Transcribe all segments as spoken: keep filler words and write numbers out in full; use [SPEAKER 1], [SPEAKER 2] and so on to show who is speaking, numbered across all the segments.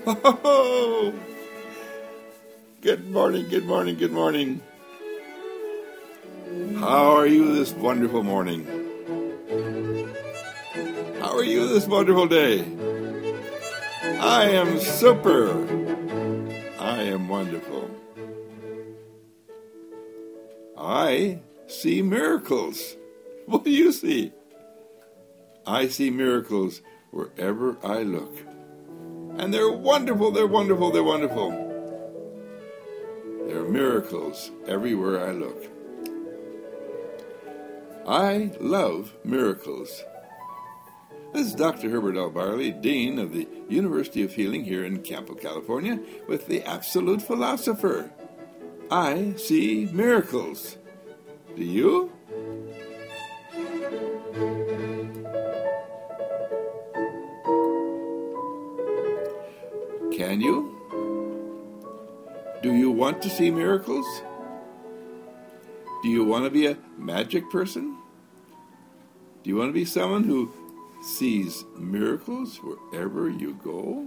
[SPEAKER 1] Oh, good morning, good morning, good morning. How are you this wonderful morning? How are you this wonderful day? I am super. I am wonderful. I see miracles. What do you see? I see miracles wherever I look. And they're wonderful, they're wonderful, they're wonderful. There are miracles everywhere I look. I love miracles. This is Doctor Herbert L. Barley, Dean of the University of Healing here in Campo, California, with the Absolute Philosopher. I see miracles. Do you? Can you? Do you want to see miracles? Do you want to be a magic person? Do you want to be someone who sees miracles wherever you go?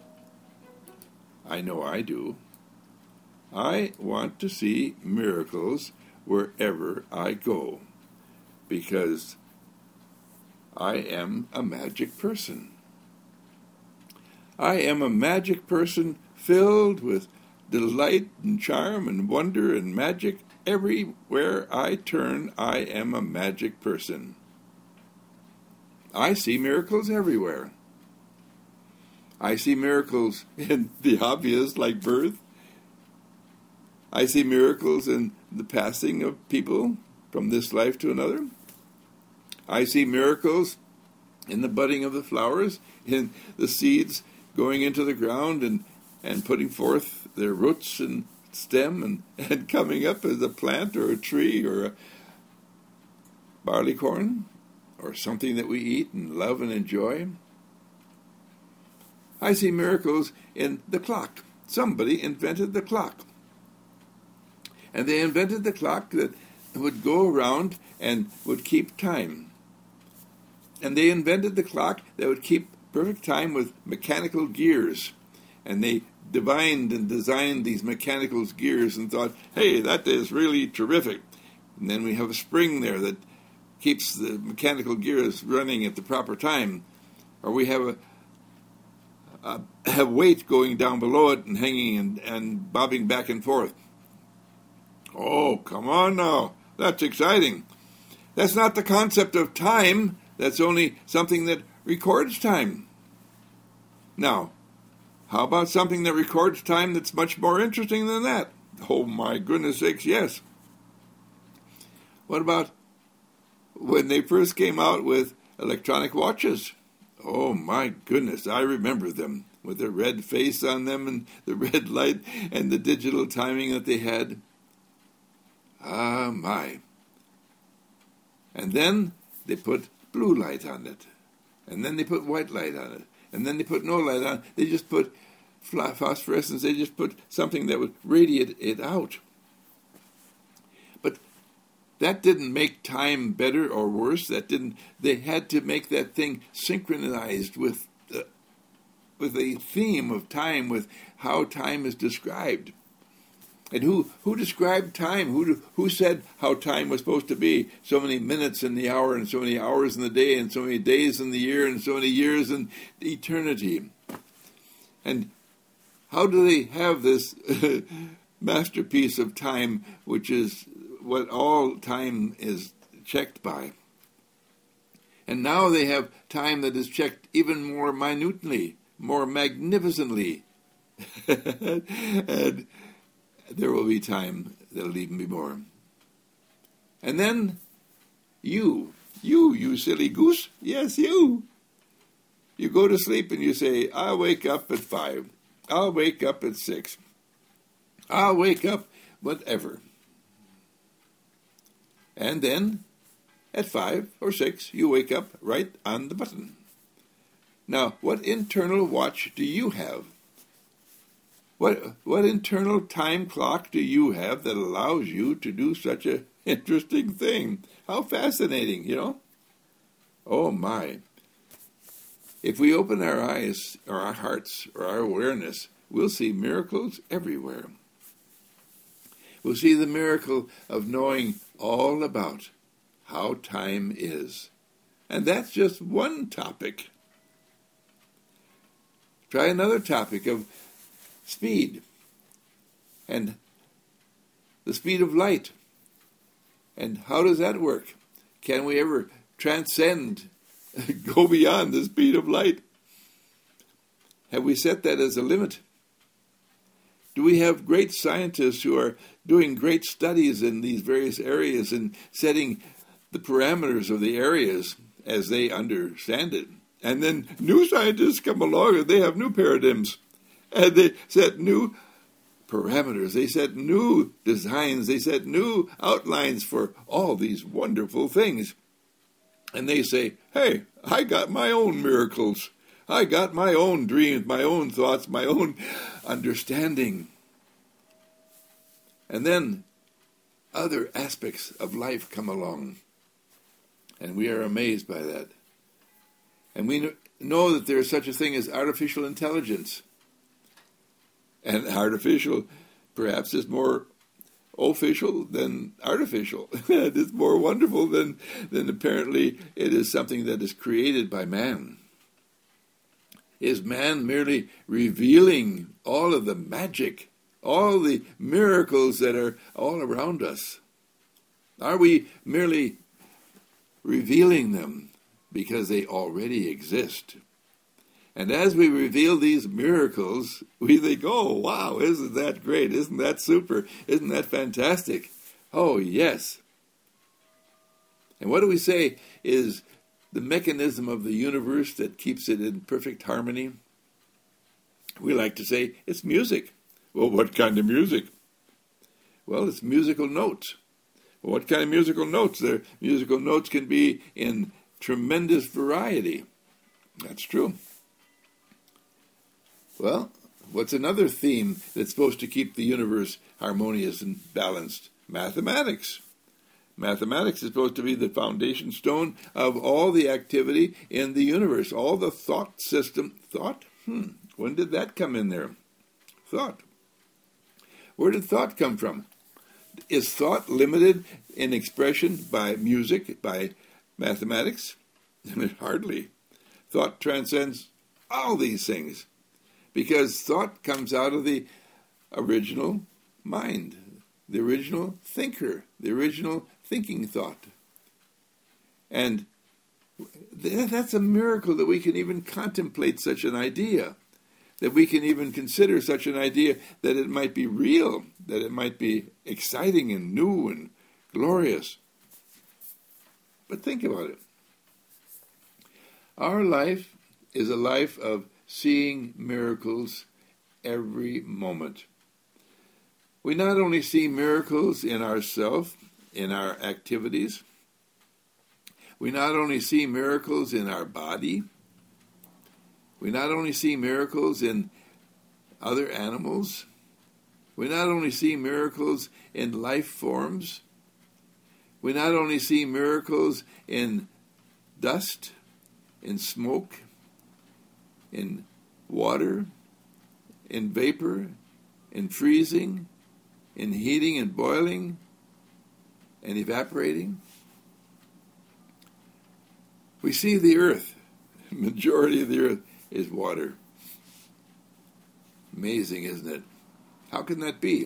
[SPEAKER 1] I know I do. I want to see miracles wherever I go because I am a magic person. I am a magic person filled with delight and charm and wonder and magic. Everywhere I turn, I am a magic person. I see miracles everywhere. I see miracles in the obvious, like birth. I see miracles in the passing of people from this life to another. I see miracles in the budding of the flowers, in the seeds going into the ground and, and putting forth their roots and stem and, and coming up as a plant or a tree or a barley corn or something that we eat and love and enjoy. I see miracles in the clock. Somebody invented the clock. And they invented the clock that would go around and would keep time. And they invented the clock that would keep perfect time with mechanical gears. And they divined and designed these mechanical gears and thought, hey, that is really terrific. And then we have a spring there that keeps the mechanical gears running at the proper time. Or we have a, a, a weight going down below it and hanging and, and bobbing back and forth. Oh, come on now. That's exciting. That's not the concept of time. That's only something that records time. Now, how about something that records time that's much more interesting than that? Oh, my goodness sakes, yes. What about when they first came out with electronic watches? Oh, my goodness, I remember them with the red face on them and the red light and the digital timing that they had. Ah, my. And then they put blue light on it. And then they put white light on it. And then they put no light on it. They just put phosphorescence. They just put something that would radiate it out. But that didn't make time better or worse. That didn't. They had to make that thing synchronized with the, with a theme of time, with how time is described. And who, who described time? Who who said how time was supposed to be? So many minutes in the hour, and so many hours in the day, and so many days in the year, and so many years in eternity. And how do they have this masterpiece of time, which is what all time is checked by? And now they have time that is checked even more minutely, more magnificently. And there will be time that'll even be more. And then you, you, you silly goose, yes, you. You go to sleep and you say, I'll wake up at five. I'll wake up at six. I'll wake up whatever. And then at five or six, you wake up right on the button. Now, what internal watch do you have? What what internal time clock do you have that allows you to do such an interesting thing? How fascinating, you know? Oh, my. If we open our eyes, or our hearts, or our awareness, we'll see miracles everywhere. We'll see the miracle of knowing all about how time is. And that's just one topic. Try another topic of speed and the speed of light. And how does that work? Can we ever transcend, go beyond the speed of light? Have we set that as a limit? Do we have great scientists who are doing great studies in these various areas and setting the parameters of the areas as they understand it? And then new scientists come along and they have new paradigms. And they set new parameters. They set new designs. They set new outlines for all these wonderful things. And they say, hey, I got my own miracles. I got my own dreams, my own thoughts, my own understanding. And then other aspects of life come along. And we are amazed by that. And we know that there is such a thing as artificial intelligence. And artificial, perhaps, is more official than artificial. It's more wonderful than, than apparently it is something that is created by man. Is man merely revealing all of the magic, all the miracles that are all around us? Are we merely revealing them because they already exist? And as we reveal these miracles, we think, oh, wow, isn't that great? Isn't that super? Isn't that fantastic? Oh, yes. And what do we say is the mechanism of the universe that keeps it in perfect harmony? We like to say it's music. Well, what kind of music? Well, it's musical notes. Well, what kind of musical notes? Their musical notes can be in tremendous variety. That's true. Well, what's another theme that's supposed to keep the universe harmonious and balanced? Mathematics. Mathematics is supposed to be the foundation stone of all the activity in the universe, all the thought system. Thought? Hmm, when did that come in there? Thought. Where did thought come from? Is thought limited in expression by music, by mathematics? Hardly. Thought transcends all these things, because thought comes out of the original mind, the original thinker, the original thinking thought. And that's a miracle that we can even contemplate such an idea, that we can even consider such an idea, that it might be real, that it might be exciting and new and glorious. But think about it. Our life is a life of seeing miracles every moment. We not only see miracles in ourselves, in our activities, we not only see miracles in our body, we not only see miracles in other animals, we not only see miracles in life forms, we not only see miracles in dust, in smoke, in water, in vapor, in freezing, in heating and boiling, and evaporating. We see the earth. The majority of the earth is water. Amazing, isn't it? How can that be?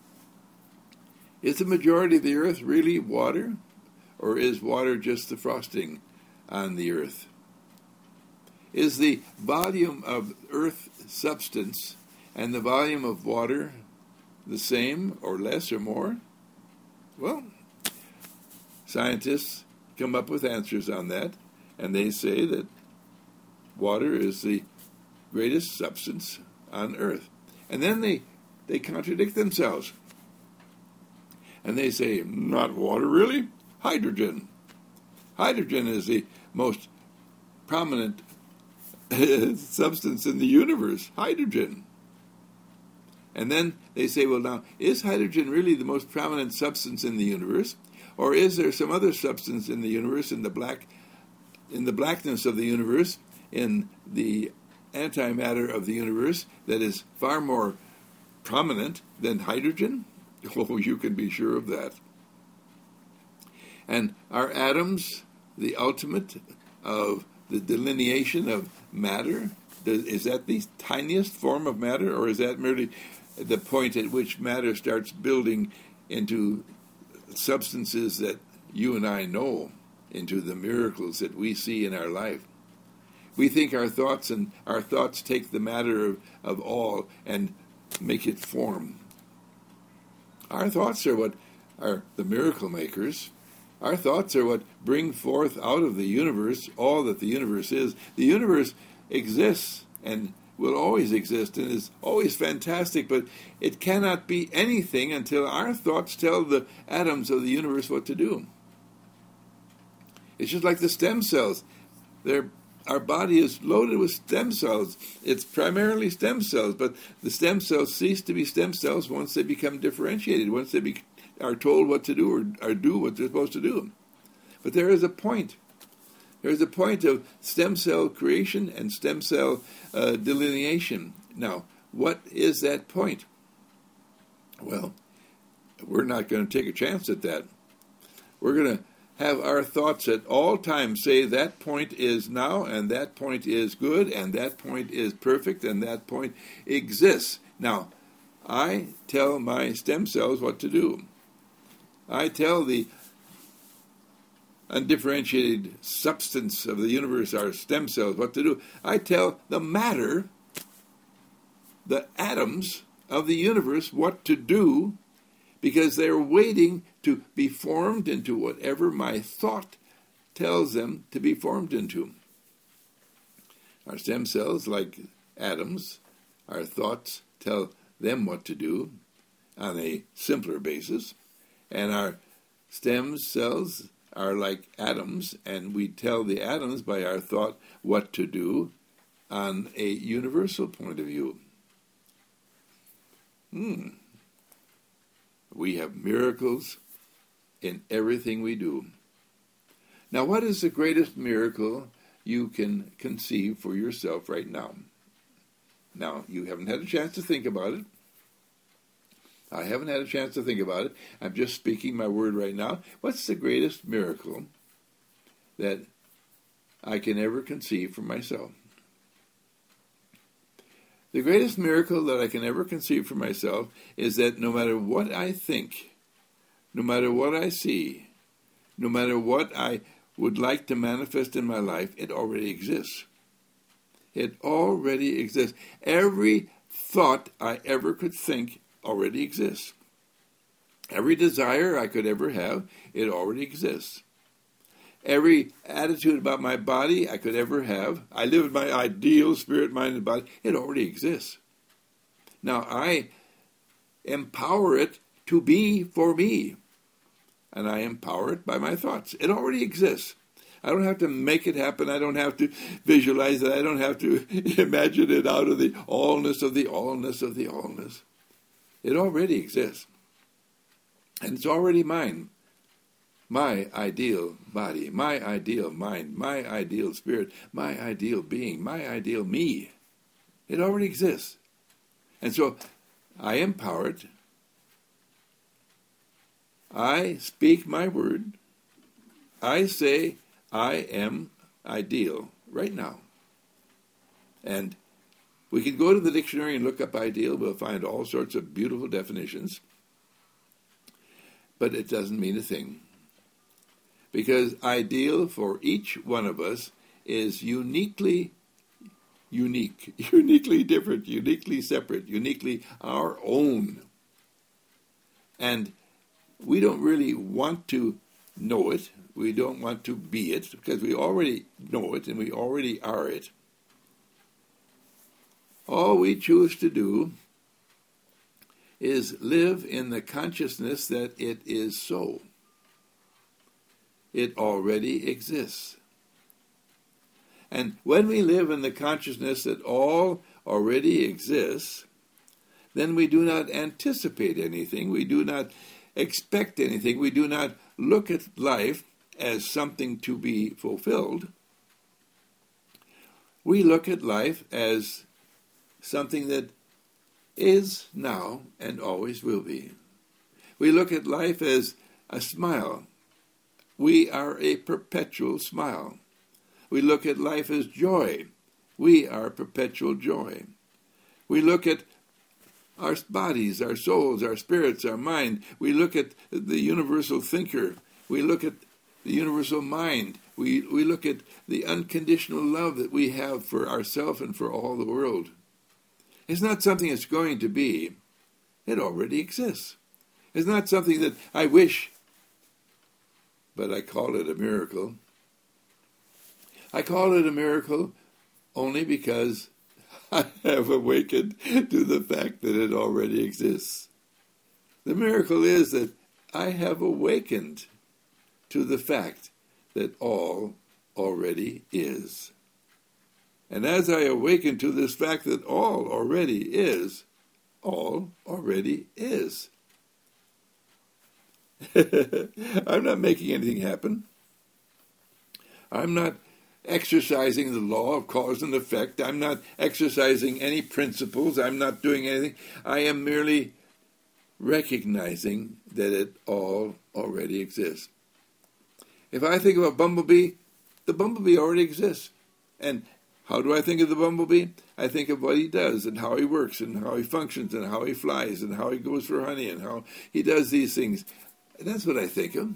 [SPEAKER 1] Is the majority of the earth really water? Or is water just the frosting on the earth? Is the volume of earth substance and the volume of water the same or less or more? Well, scientists come up with answers on that, and they say that water is the greatest substance on earth. And then they, they contradict themselves. And they say, not water, really? Hydrogen. Hydrogen is the most prominent substance in the universe, hydrogen. And then they say, well, now, is hydrogen really the most prominent substance in the universe? Or is there some other substance in the universe, in the black, in the blackness of the universe, in the antimatter of the universe that is far more prominent than hydrogen? Oh, you can be sure of that. And are atoms the ultimate of the delineation of matter? Is that the tiniest form of matter, or is that merely the point at which matter starts building into substances that you and I know, into the miracles that we see in our life? We think our thoughts and our thoughts take the matter of, of all and make it form. Our thoughts are what are the miracle makers. Our thoughts are what bring forth out of the universe all that the universe is. The universe exists and will always exist and is always fantastic, but it cannot be anything until our thoughts tell the atoms of the universe what to do. It's just like the stem cells. They're, our body is loaded with stem cells. It's primarily stem cells, but the stem cells cease to be stem cells once they become differentiated, once they be, are told what to do or, or do what they're supposed to do. But there is a point. There is a point of stem cell creation and stem cell uh, delineation. Now, what is that point? Well, we're not going to take a chance at that. We're going to have our thoughts at all times say that point is now, and that point is good, and that point is perfect, and that point exists. Now, I tell my stem cells what to do. I tell the undifferentiated substance of the universe, our stem cells, what to do. I tell the matter, the atoms of the universe, what to do, because they're waiting to be formed into whatever my thought tells them to be formed into. Our stem cells, like atoms, our thoughts tell them what to do on a simpler basis, and our stem cells are like atoms, and we tell the atoms by our thought what to do on a universal point of view. Hmm. We have miracles in everything we do. Now, what is the greatest miracle you can conceive for yourself right now? Now, you haven't had a chance to think about it. I haven't had a chance to think about it. I'm just speaking my word right now. What's the greatest miracle that I can ever conceive for myself? The greatest miracle that I can ever conceive for myself is that no matter what I think, no matter what I see, no matter what I would like to manifest in my life, it already exists. It already exists. Every thought I ever could think already exists. Every desire I could ever have, it already exists. Every attitude about my body I could ever have, I live in my ideal spirit-minded body, it already exists. Now I empower it to be for me, and I empower it by my thoughts. It already exists. I don't have to make it happen. I don't have to visualize it. I don't have to imagine it out of the allness of the allness of the allness. It already exists. And it's already mine. My ideal body, my ideal mind, my ideal spirit, my ideal being, my ideal me. It already exists. And so I empower it. I speak my word. I say I am ideal right now. And we can go to the dictionary and look up ideal. We'll find all sorts of beautiful definitions. But it doesn't mean a thing. Because ideal for each one of us is uniquely unique, uniquely different, uniquely separate, uniquely our own. And we don't really want to know it. We don't want to be it, because we already know it and we already are it. All we choose to do is live in the consciousness that it is so. It already exists. And when we live in the consciousness that all already exists, then we do not anticipate anything. We do not expect anything. We do not look at life as something to be fulfilled. we look at life as something that is now and always will be. We look at life as a smile. We are a perpetual smile. We look at life as joy. We are perpetual joy. We look at our bodies, our souls, our spirits, our mind. We look at the universal thinker. We look at the universal mind. We, we look at the unconditional love that we have for ourselves and for all the world. It's not something that's going to be. It already exists. It's not something that I wish, but I call it a miracle. I call it a miracle only because I have awakened to the fact that it already exists. The miracle is that I have awakened to the fact that all already is. And as I awaken to this fact that all already is, all already is. I'm not making anything happen. I'm not exercising the law of cause and effect. I'm not exercising any principles. I'm not doing anything. I am merely recognizing that it all already exists. If I think of a bumblebee, the bumblebee already exists. And how do I think of the bumblebee? I think of what he does and how he works and how he functions and how he flies and how he goes for honey and how he does these things. That's what I think of.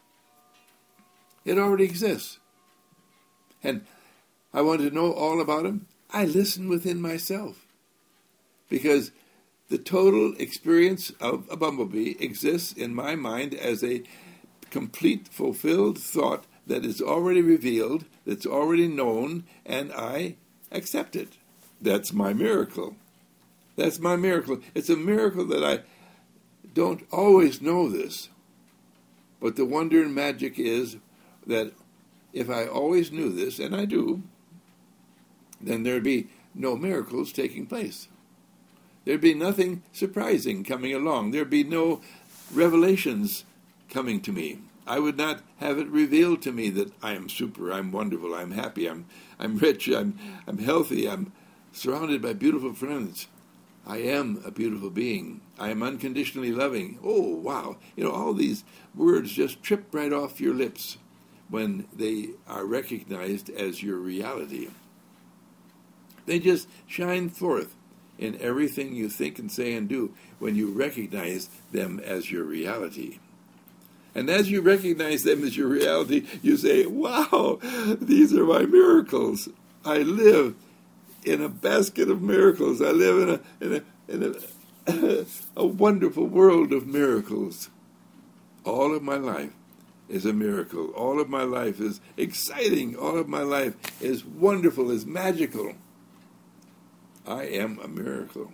[SPEAKER 1] It already exists. And I want to know all about him. I listen within myself. Because the total experience of a bumblebee exists in my mind as a complete, fulfilled thought that is already revealed, that's already known, and I accept it. That's my miracle. That's my miracle. It's a miracle that I don't always know this. But the wonder and magic is that if I always knew this, and I do, then there'd be no miracles taking place. There'd be nothing surprising coming along. There'd be no revelations coming to me. I would not have it revealed to me that I am super, I'm wonderful, I'm happy, I'm I'm rich, I'm I'm healthy, I'm surrounded by beautiful friends. I am a beautiful being. I am unconditionally loving. Oh, wow. You know, all these words just trip right off your lips when they are recognized as your reality. They just shine forth in everything you think and say and do when you recognize them as your reality. And as you recognize them as your reality, you say, wow, these are my miracles. I live in a basket of miracles. I live in a in a in a, a wonderful world of miracles. All of my life is a miracle. All of my life is exciting. All of my life is wonderful, is magical. I am a miracle.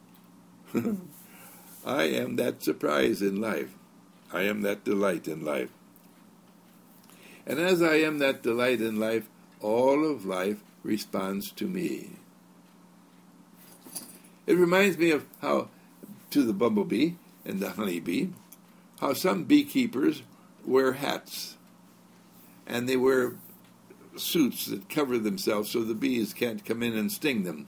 [SPEAKER 1] I am that surprise in life. I am that delight in life. And as I am that delight in life, all of life responds to me. It reminds me of how, to the bumblebee and the honeybee, how some beekeepers wear hats. And they wear suits that cover themselves so the bees can't come in and sting them.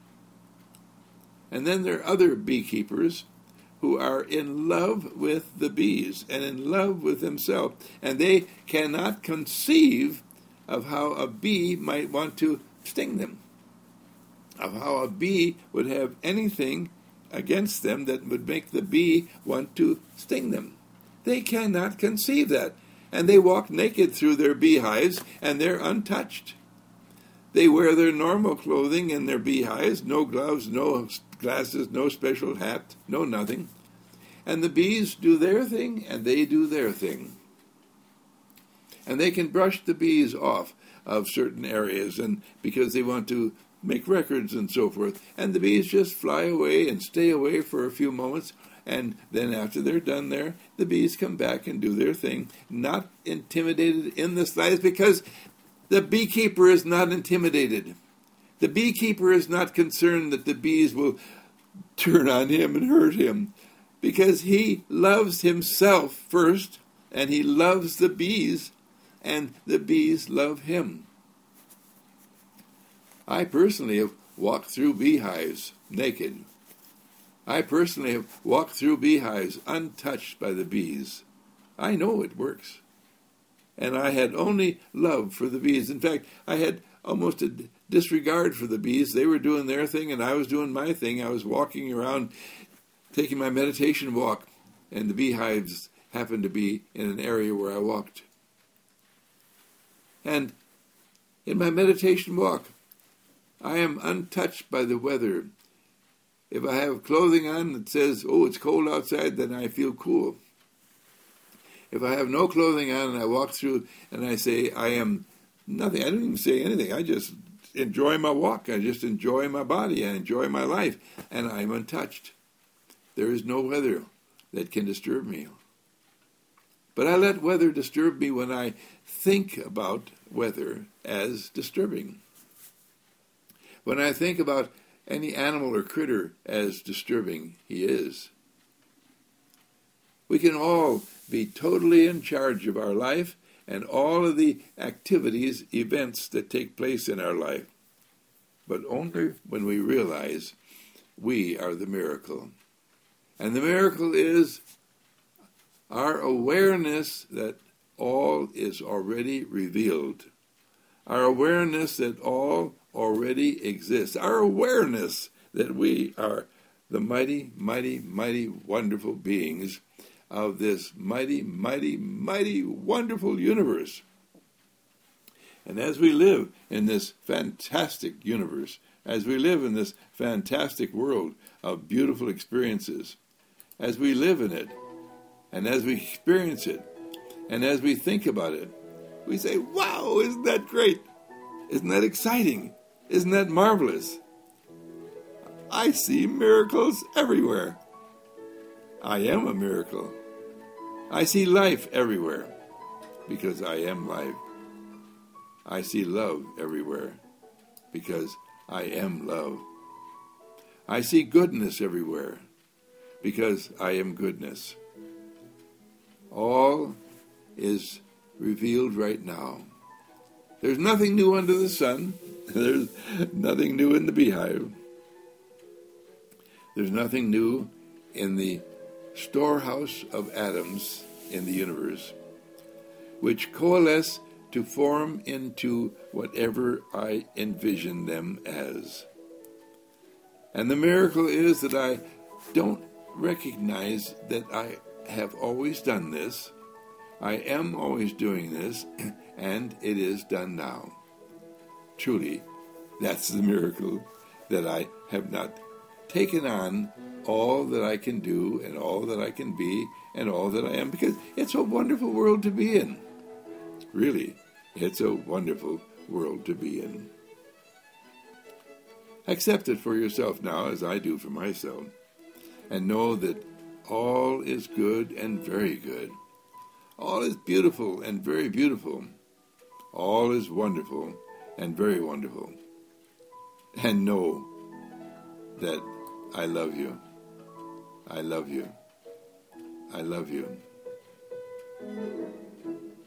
[SPEAKER 1] And then there are other beekeepers who are in love with the bees and in love with themselves, and they cannot conceive of how a bee might want to sting them, of how a bee would have anything against them that would make the bee want to sting them. They cannot conceive that, and they walk naked through their beehives, and they're untouched. They wear their normal clothing in their beehives, no gloves, no glasses, no special hat, no nothing. And the bees do their thing, and they do their thing. And they can brush the bees off of certain areas, and because they want to make records and so forth. And the bees just fly away and stay away for a few moments, and then after they're done there, the bees come back and do their thing, not intimidated in the slightest, because the beekeeper is not intimidated. The beekeeper is not concerned that the bees will turn on him and hurt him, because he loves himself first, and he loves the bees, and the bees love him. I personally have walked through beehives naked. I personally have walked through beehives untouched by the bees. I know it works. And I had only love for the bees. In fact, I had almost a disregard for the bees. They were doing their thing and I was doing my thing. I was walking around, taking my meditation walk, and the beehives happened to be in an area where I walked. And in my meditation walk, I am untouched by the weather. If I have clothing on that says, oh, it's cold outside, then I feel cool. If I have no clothing on and I walk through and I say, I am nothing, I don't even say anything. I just enjoy my walk. I just enjoy my body. I enjoy my life. And I'm untouched. There is no weather that can disturb me. But I let weather disturb me when I think about weather as disturbing. When I think about any animal or critter as disturbing he is. We can all be totally in charge of our life and all of the activities, events that take place in our life, but only when we realize we are the miracle. And the miracle is our awareness that all is already revealed, our awareness that all already exists, our awareness that we are the mighty, mighty, mighty, wonderful beings of this mighty, mighty, mighty, wonderful universe. And as we live in this fantastic universe, as we live in this fantastic world of beautiful experiences, as we live in it, and as we experience it, and as we think about it, we say, wow, isn't that great? Isn't that exciting? Isn't that marvelous? I see miracles everywhere. I am a miracle. I see life everywhere because I am life. I see love everywhere because I am love. I see goodness everywhere because I am goodness. All is revealed right now. There's nothing new under the sun. There's nothing new in the beehive. There's nothing new in the storehouse of atoms in the universe, which coalesce to form into whatever I envision them as. And the miracle is that I don't recognize that I have always done this. I am always doing this, and it is done now. Truly, that's the miracle, that I have not taken on all that I can do and all that I can be and all that I am, because it's a wonderful world to be in. Really, it's a wonderful world to be in. Accept it for yourself now, as I do for myself, and know that all is good and very good. All is beautiful and very beautiful. All is wonderful and very wonderful. And know that I love you. I love you. I love you.